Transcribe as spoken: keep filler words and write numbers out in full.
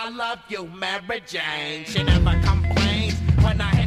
I love you, Mary Jane. She never complains when I